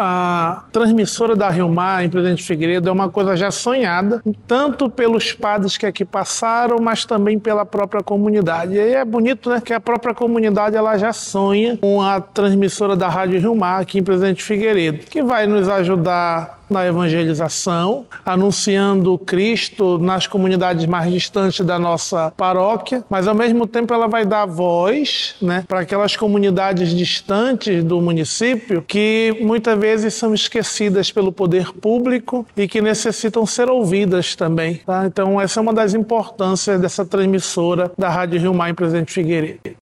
A transmissora da Rio Mar em Presidente Figueiredo é uma coisa já sonhada, tanto pelos padres que aqui passaram, mas também pela própria comunidade. E aí é bonito, né, que a própria comunidade ela já sonha com a transmissora da Rádio Rio Mar aqui em Presidente Figueiredo, que vai nos ajudar na evangelização, anunciando Cristo nas comunidades mais distantes da nossa paróquia, mas ao mesmo tempo ela vai dar voz, né, para aquelas comunidades distantes do município que muitas vezes são esquecidas pelo poder público e que necessitam ser ouvidas também, tá? Então essa é uma das importâncias dessa transmissora da Rádio Rio Mar em Presidente Figueiredo.